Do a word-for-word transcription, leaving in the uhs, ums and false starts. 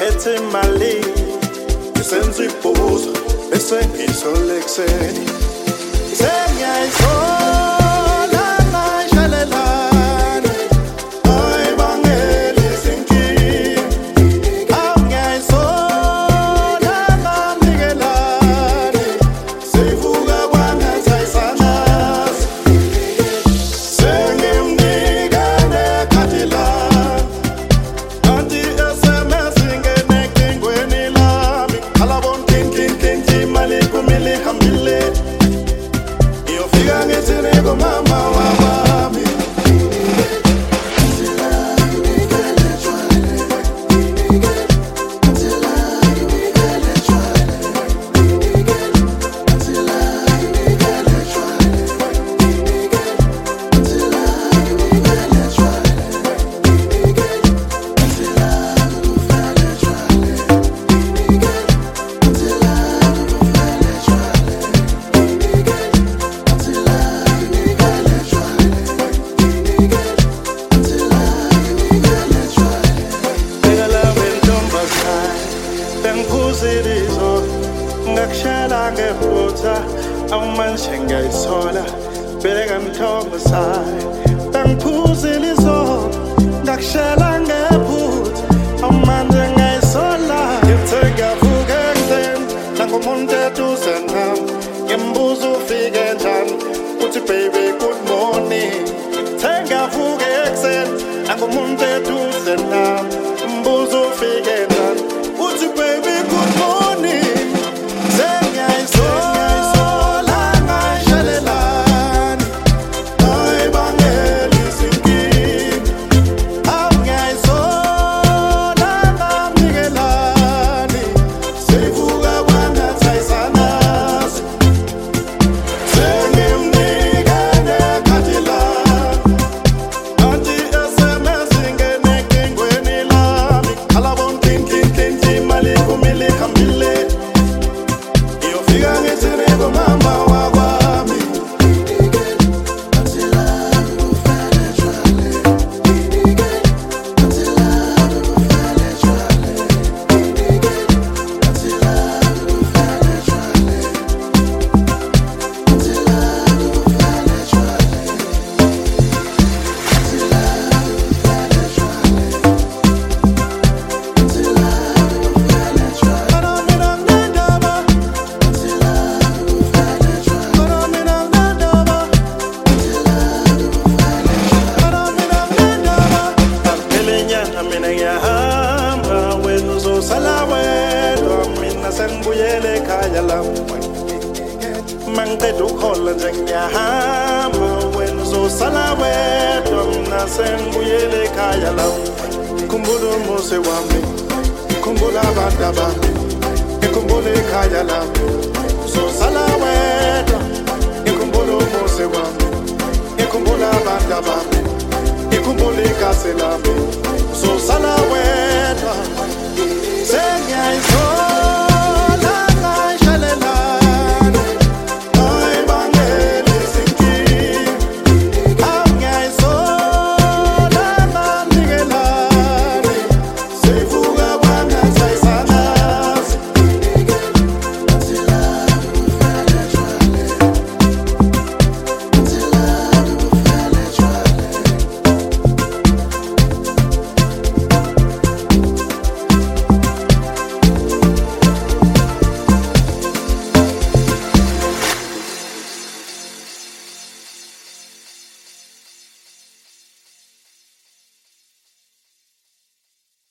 ngiphethe imali ngisenza ibhuzu bese ngisole ekseni sengiyayisola ngishalelana ayibangela izinkinga awungiyayisola ngamnikelani sivuka kwangathayisanazi sengimnika nekhadi lami kanti S-M-S ingene ecingweni lami alabona tintintinti imali kumele ihambile iyofika ngithini kumama wabami bengiphuzilizo ngakushela ngephutha awumanje ngiyayithola beka mthombo sayo bengiphuzilizo ngakushela ngephutha awumanje ngayisola ngithe ngiyavuka ekuseni nangumuntu eduze nami ngimbuza ufike njani uthi baby good morning ngithe ngiyavuka ekuseni nangumuntu eduze nami ngimbuza ufike njani uthi baby good morning sengiyayisola ngishalelani ayibangela izinkinga awungiyayisola ngamnikelani sivuka kwangathayisanazi sengimnika nekhadi lami kanti S-M-S ingene ecingweni lami alabona tintintinti imali kumele ihambile iyofika ngithini kumama wakwami mina ngiyahamba wena uzosala wedwa mina sengibuyele ekhaya lami mangiqeda ukhola nje ngiyahamba wena uzosala wedwa mina sengibuyele ekhaya lami khumbula umuzi wami khumbula abantu abami ngikhumbula ekhaya lami uzosala wedwa ngikhumbula umuzi wami ngikhumbula abantu abami ngikhumbula ikasi lami uzosala wedwa